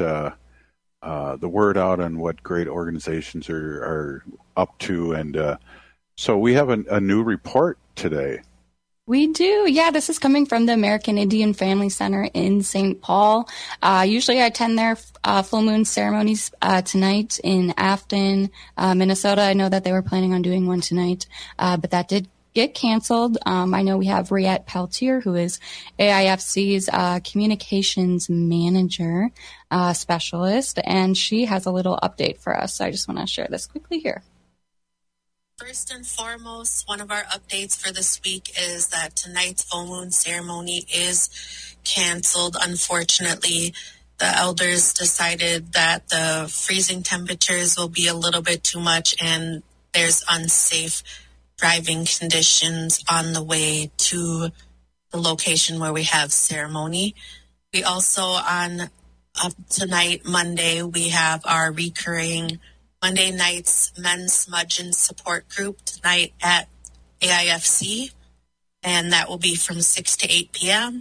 the word out on what great organizations are up to. And so we have a new report today. We do. Yeah, this is coming from the American Indian Family Center in St. Paul. Usually I attend their full moon ceremonies tonight in Afton, Minnesota. I know that they were planning on doing one tonight, but that did get canceled. I know we have Riette Peltier, who is AIFC's communications manager specialist, and she has a little update for us. So I just want to share this quickly here. First and foremost, one of our updates for this week is that tonight's full moon ceremony is canceled. Unfortunately, the elders decided that the freezing temperatures will be a little bit too much and there's unsafe driving conditions on the way to the location where we have ceremony. We also on tonight, Monday, we have our recurring Monday nights men's smudging support group tonight at AIFC, and that will be from 6 to 8 p.m.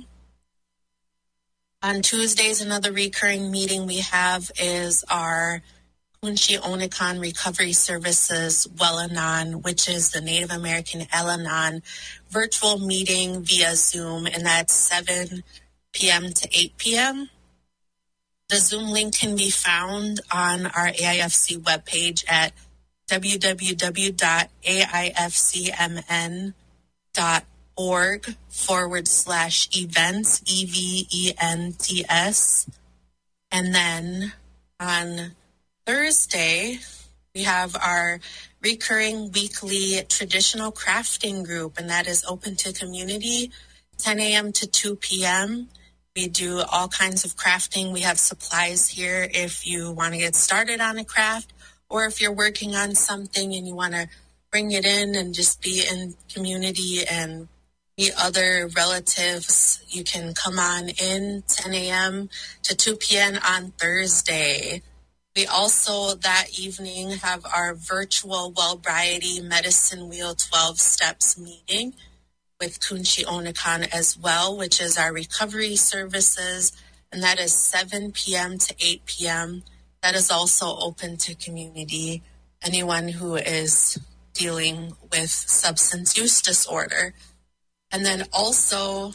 On Tuesdays, another recurring meeting we have is our Kunchi Onakan Recovery Services Welanan, which is the Native American Elanan virtual meeting via Zoom, and that's 7 p.m. to 8 p.m. The Zoom link can be found on our AIFC webpage at www.aifcmn.org/events, EVENTS. And then on Thursday, we have our recurring weekly traditional crafting group, and that is open to community, 10 a.m. to 2 p.m. We do all kinds of crafting. We have supplies here if you want to get started on a craft, or if you're working on something and you want to bring it in and just be in community and meet other relatives, you can come on in 10 a.m. to 2 p.m. on Thursday. We also that evening have our virtual Wellbriety Medicine Wheel 12 Steps meeting with Kunchi Onakan as well, which is our recovery services, and that is 7 p.m. to 8 p.m. That is also open to community. Anyone who is dealing with substance use disorder. And then also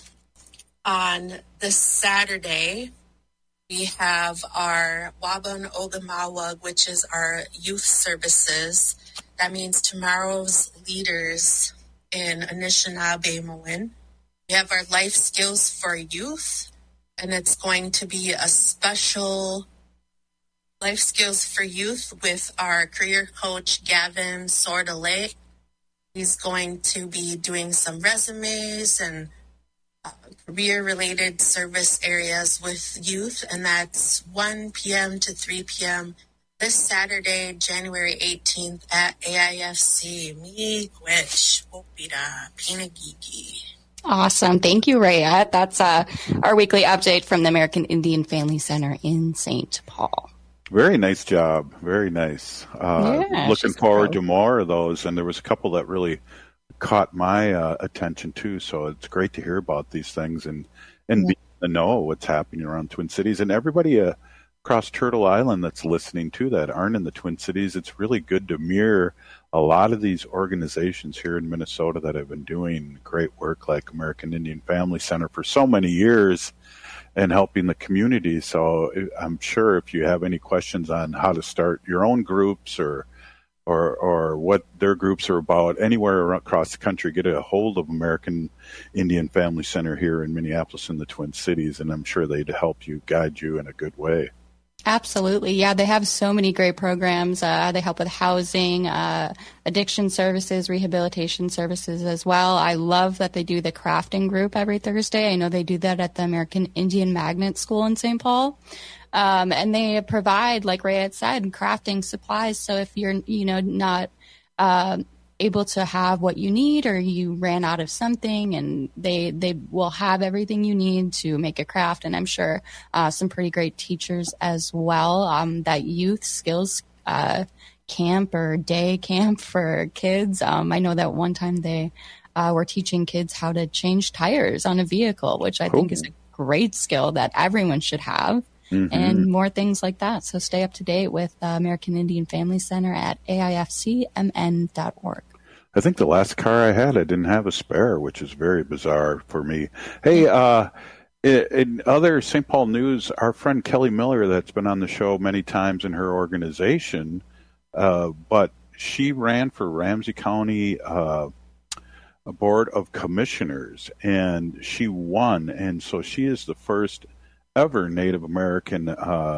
on this Saturday, we have our Waban Ogamawag, which is our youth services. That means tomorrow's leaders in Anishinaabe-Moin. We have our life skills for youth, and it's going to be a special life skills for youth with our career coach, Gavin Sordale. He's going to be doing some resumes and career-related service areas with youth, and that's 1 p.m. to 3 p.m. this Saturday, January 18th at AIFC. Miigwech, Wopira, Pinagigi. Awesome. Thank you, Rhea. That's our weekly update from the American Indian Family Center in St. Paul. Very nice job. Very nice. Looking forward to more of those. And there was a couple that really caught my attention too. So it's great to hear about these things and be in the know what's happening around Twin Cities. And everybody across Turtle Island that's listening to that aren't in the Twin Cities, it's really good to mirror a lot of these organizations here in Minnesota that have been doing great work, like American Indian Family Center for so many years and helping the community. So I'm sure if you have any questions on how to start your own groups or what their groups are about anywhere across the country, get a hold of American Indian Family Center here in Minneapolis and the Twin Cities, and I'm sure they'd help you, guide you in a good way. Absolutely. Yeah, they have so many great programs. They help with housing, addiction services, rehabilitation services as well. I love that they do the crafting group every Thursday. I know they do that at the American Indian Magnet School in St. Paul. And they provide, like Ray had said, crafting supplies. So if you're, not able to have what you need, or you ran out of something, and they will have everything you need to make a craft. And I'm sure some pretty great teachers as well. That youth skills camp or day camp for kids. I know that one time they were teaching kids how to change tires on a vehicle, which I think is a great skill that everyone should have. And more things like that. So stay up to date with American Indian Family Center at AIFCMN.org. I think the last car I had, I didn't have a spare, which is very bizarre for me. Hey, in other St. Paul news, our friend Kelly Miller, that's been on the show many times in her organization, but she ran for Ramsey County Board of Commissioners, and she won. And so she is the first ever Native American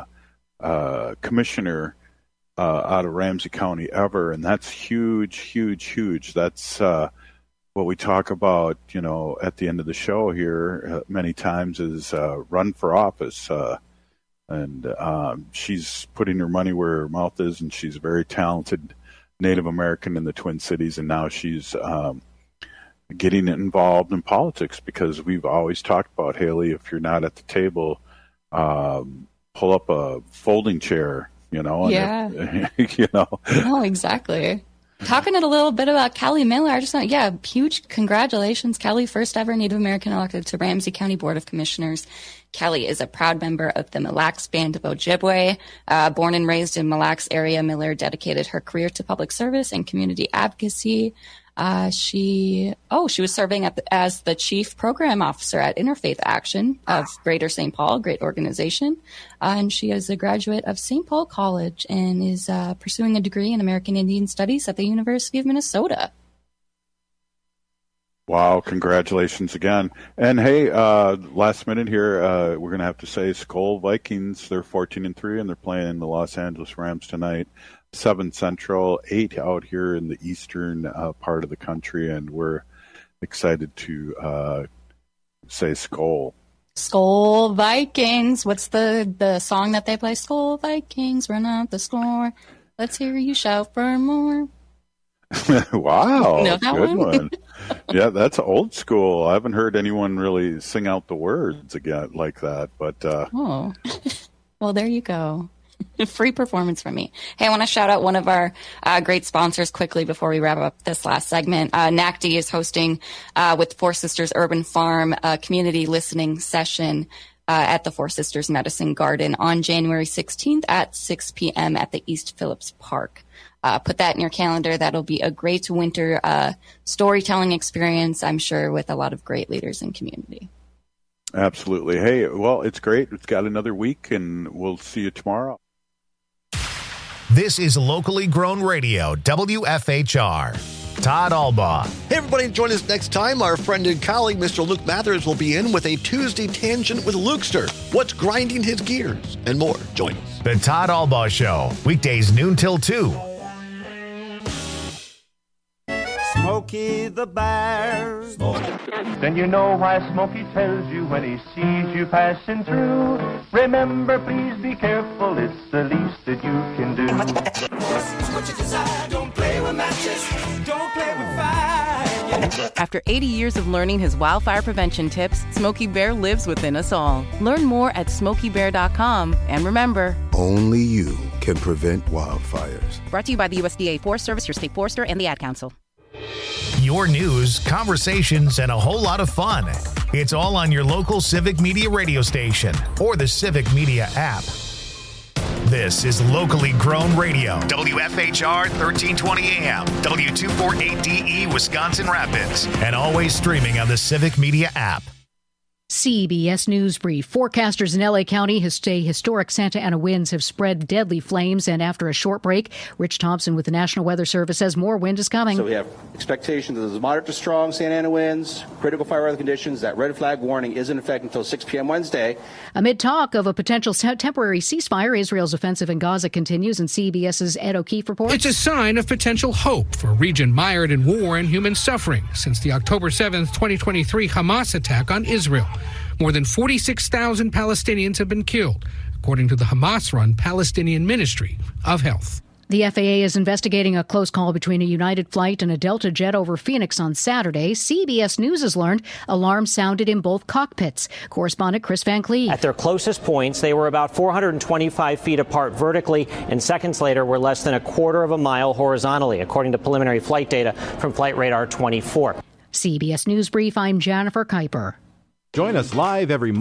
commissioner out of Ramsey County ever, and that's huge, huge, huge. That's what we talk about, at the end of the show here many times is run for office, and she's putting her money where her mouth is, and she's a very talented Native American in the Twin Cities, and now she's getting involved in politics, because we've always talked about, Haley, if you're not at the table, pull up a folding chair, Yeah. No, exactly. Talking a little bit about Kelly Miller, I just want, huge congratulations, Kelly, first ever Native American elected to Ramsey County Board of Commissioners. Kelly is a proud member of the Mille Lacs Band of Ojibwe. Born and raised in Mille Lacs area, Miller dedicated her career to public service and community advocacy. She was serving as the chief program officer at Interfaith Action of Greater St. Paul, great organization. And she is a graduate of St. Paul College and is pursuing a degree in American Indian Studies at the University of Minnesota. Wow, congratulations again. And hey, last minute here, we're going to have to say Skol Vikings, they're 14-3, and they're playing the Los Angeles Rams tonight. 7 Central, 8 out here in the eastern part of the country, and we're excited to say Skol. Skol Vikings. What's the song that they play? Skol Vikings, run out the score. Let's hear you shout for more. Wow, know that good one? Yeah, that's old school. I haven't heard anyone really sing out the words again like that, but well, there you go. Free performance from me. Hey, I want to shout out one of our great sponsors quickly before we wrap up this last segment. NACD is hosting with Four Sisters Urban Farm a community listening session at the Four Sisters Medicine Garden on January 16th at 6 p.m. at the East Phillips Park. Put that in your calendar. That'll be a great winter storytelling experience, I'm sure, with a lot of great leaders in community. Absolutely. Hey, well, it's great. It's got another week, and we'll see you tomorrow. This is Locally Grown Radio, WFHR. Todd Albaugh. Hey, everybody, join us next time. Our friend and colleague, Mr. Luke Mathers, will be in with a Tuesday Tangent with Lukester. What's grinding his gears? And more. Join us. The Todd Albaugh Show, weekdays noon till 2. Smokey the Bear. Then you know why Smokey tells you when he sees you passing through. Remember, please be careful, it's the least that you can do. What you desire, don't play with matches, don't play with fire. After 80 years of learning his wildfire prevention tips, Smokey Bear lives within us all. Learn more at SmokeyBear.com. And remember, only you can prevent wildfires. Brought to you by the USDA Forest Service, your state forester, and the Ad Council. Your news, conversations, and a whole lot of fun. It's all on your local Civic Media radio station or the Civic Media app. This is Locally Grown Radio, WFHR 1320 AM, W248DE Wisconsin Rapids, and always streaming on the Civic Media app. CBS News Brief. Forecasters in L.A. County say historic Santa Ana winds have spread deadly flames. And after a short break, Rich Thompson with the National Weather Service says more wind is coming. So we have expectations of moderate to strong Santa Ana winds, critical fire weather conditions. That red flag warning is in effect until 6 p.m. Wednesday. Amid talk of a potential temporary ceasefire, Israel's offensive in Gaza continues. And CBS's Ed O'Keefe reports. It's a sign of potential hope for a region mired in war and human suffering since the October 7th, 2023 Hamas attack on Israel. More than 46,000 Palestinians have been killed, according to the Hamas-run Palestinian Ministry of Health. The FAA is investigating a close call between a United flight and a Delta jet over Phoenix on Saturday. CBS News has learned alarms sounded in both cockpits. Correspondent Chris Van Cleve. At their closest points, they were about 425 feet apart vertically, and seconds later were less than a quarter of a mile horizontally, according to preliminary flight data from Flight Radar 24. CBS News Brief, I'm Jennifer Kuiper. Join us live every